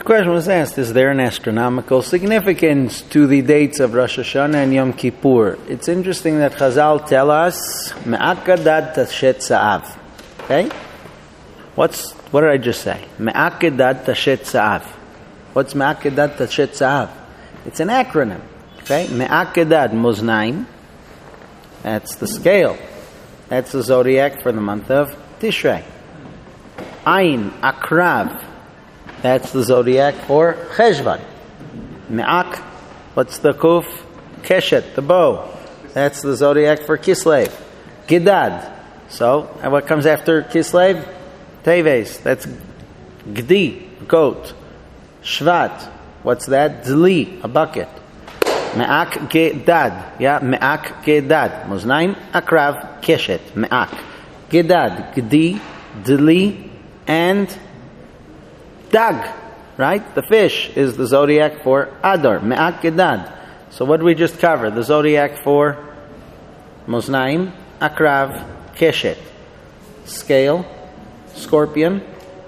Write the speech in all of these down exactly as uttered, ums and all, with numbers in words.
The question was asked, is there an astronomical significance to the dates of Rosh Hashanah and Yom Kippur? It's interesting that Chazal tell us, Me'akedat Tashet Sa'av. Okay? What's, what did I just say? Me'akedat Tashet Sa'av. What's Me'akedat Tashet Sa'av? It's an acronym. Okay? Me'akedat Moznaim. That's the scale. That's the zodiac for the month of Tishrei. Ayin, Akrav. That's the zodiac for Cheshvan. Me'ak, what's the kuf? Keshet, the bow. That's the zodiac for Kislev. Gidad. So, and what comes after Kislev? Teves. That's Gdi, goat. Shvat. What's that? Dli, a bucket. Me'ak Gedad. Yeah, Me'ak Gedad. Moznaim, Akrav, Keshet. Me'ak. Gedad, Gdi, Dli, and Dag, right? The fish is the zodiac for Adar, Me'ak Gedad. So what did we just cover? The zodiac for Moznaim, Akrav, Keshet. Scale, scorpion,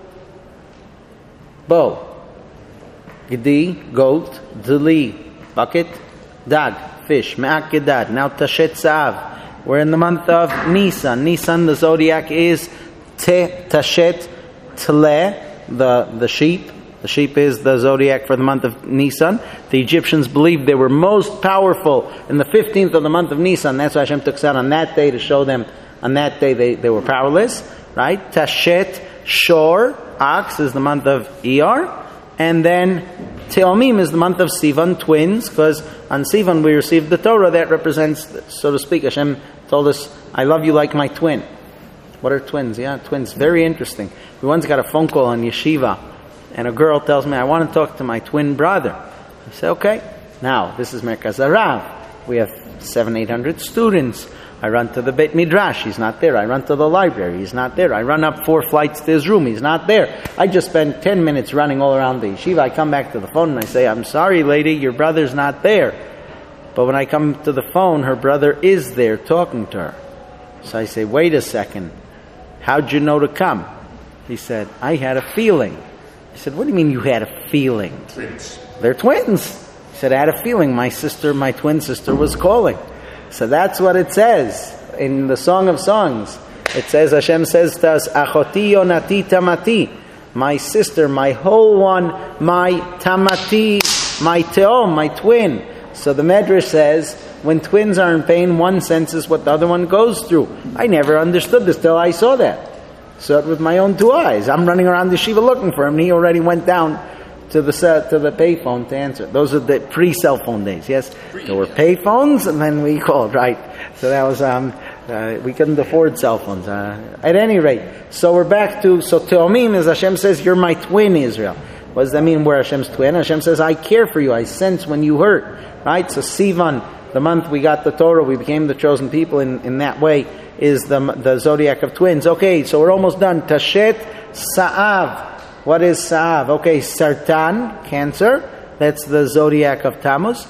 bow. Gdi, goat. Dili, bucket. Dag, fish. Me'ak Gedad. Now Tashet Sa'av. We're in the month of Nisan. Nisan, the zodiac is Te, Tashet, Tle, the, the sheep. The sheep is the zodiac for the month of Nisan. The Egyptians believed they were most powerful in the fifteenth of the month of Nisan. That's why Hashem took us out on that day to show them on that day they, they were powerless. Right? Tashet Shor, ox, is the month of Iyar. And then Teomim is the month of Sivan, twins, because on Sivan we received the Torah that represents, so to speak, Hashem told us, I love you like my twin. What are twins? Yeah, twins. Very interesting. We once got a phone call on yeshiva, and a girl tells me, I want to talk to my twin brother. I say, okay. Now, this is Merkaz Harav. We have seven, eight hundred students. I run to the Beit Midrash. He's not there. I run to the library. He's not there. I run up four flights to his room. He's not there. I just spend ten minutes running all around the yeshiva. I come back to the phone and I say, I'm sorry, lady, your brother's not there. But when I come to the phone, her brother is there talking to her. So I say, wait a second. How'd you know to come? He said, I had a feeling. I said, what do you mean you had a feeling? Twins. They're twins. He said, I had a feeling my sister, my twin sister was calling. So that's what it says in the Song of Songs. It says, Hashem says to us, Achoti yonati tamati. My sister, my whole one, my tamati, my teom, my twin. So the Medrash says, when twins are in pain, one senses what the other one goes through. I never understood this till I saw that. Saw it with my own two eyes. I'm running around the yeshiva looking for him. He already went down to the set, to the payphone to answer. Those are the pre-cell phone days. Yes, there were payphones, and then we called. Right. So that was um, uh, we couldn't afford cell phones. Uh, at any rate, so we're back to so Teomim, as Hashem says, you're my twin, Israel. What does that mean? We're Hashem's twin. Hashem says, I care for you. I sense when you hurt. Right. So Sivan, the month we got the Torah, we became the chosen people in, in that way, is the the zodiac of twins. Okay, so we're almost done. Tashet Sa'av. What is Sa'av? Okay, Sartan, cancer. That's the zodiac of Tammuz.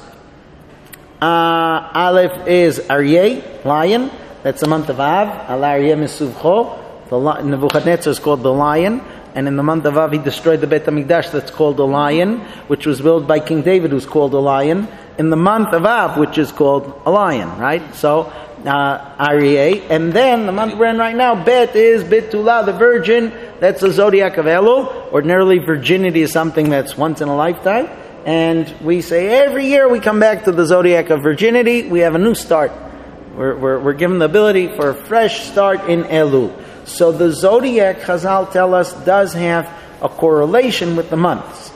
Uh, Aleph is Aryeh, lion. That's the month of Av. Al Aryeh Misuvcho. The Nebuchadnezzar is called the lion. And in the month of Av, he destroyed the Beit HaMikdash, that's called the lion, which was built by King David, who's called the lion. In the month of Av, which is called a lion, right? So, uh, Aryeh. And then, the month we're in right now, Bet is Bitula, the virgin. That's the zodiac of Elul. Ordinarily, virginity is something that's once in a lifetime. And we say every year we come back to the zodiac of virginity, we have a new start. We're, we're, we're given the ability for a fresh start in Elul. So the zodiac, Chazal tell us, does have a correlation with the months.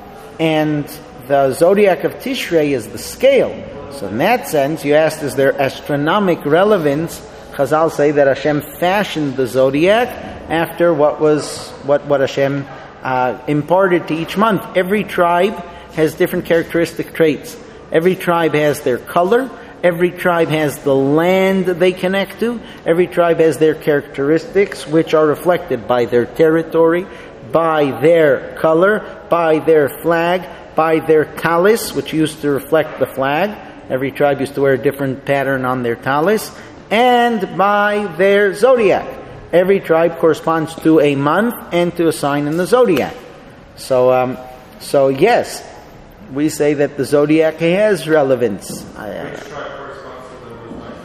And the zodiac of Tishrei is the scale. So in that sense, you asked, is there astronomic relevance? Chazal say that Hashem fashioned the zodiac after what was what, what Hashem uh, imparted to each month. Every tribe has different characteristic traits. Every tribe has their color. Every tribe has the land they connect to. Every tribe has their characteristics, which are reflected by their territory, by their color, by their flag, by their talis, which used to reflect the flag. Every tribe used to wear a different pattern on their talis. And by their zodiac. Every tribe corresponds to a month and to a sign in the zodiac. So, um, So yes, we say that the zodiac has relevance. I, Which tribe corresponds to the Muslim?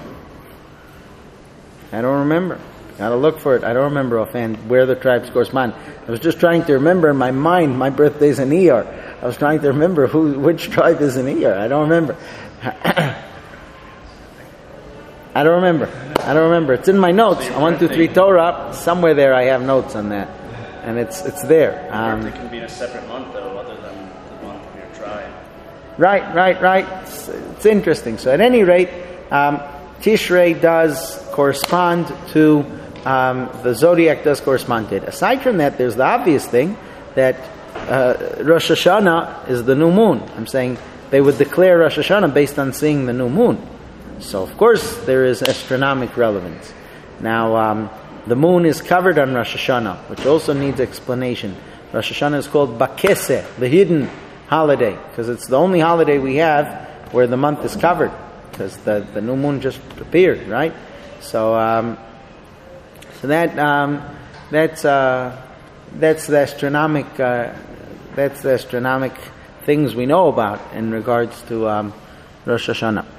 I don't remember. Gotta look for it. I don't remember offhand where the tribes correspond. I was just trying to remember in my mind. My birthday's in Iyar. I was trying to remember who, which tribe is in Iyar. I don't remember. I don't remember. I don't remember. It's in my notes. I one, two, three Torah. Somewhere there, I have notes on that, and it's it's there. Um, It can be in a separate month, though, other than the month of your tribe. Right, right, right. It's, it's interesting. So at any rate, um, Tishrei does correspond to, um, the zodiac does correspond to it. Aside from that, there's the obvious thing that uh, Rosh Hashanah is the new moon. I'm saying they would declare Rosh Hashanah based on seeing the new moon. So of course there is astronomic relevance. Now, um, the moon is covered on Rosh Hashanah, which also needs explanation. Rosh Hashanah is called Bakese, the hidden holiday, because it's the only holiday we have where the month is covered, because the, the new moon just appeared, right? So, um, so that um, that's uh, that's the astronomic uh, that's the astronomic things we know about in regards to um, Rosh Hashanah.